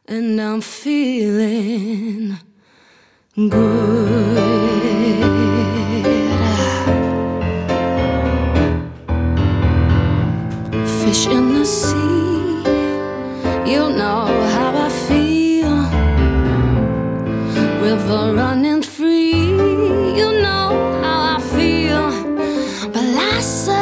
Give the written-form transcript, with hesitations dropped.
and I'm feeling good. Fish in the sea, you know how I feel. River running free, you know how I feel. But I said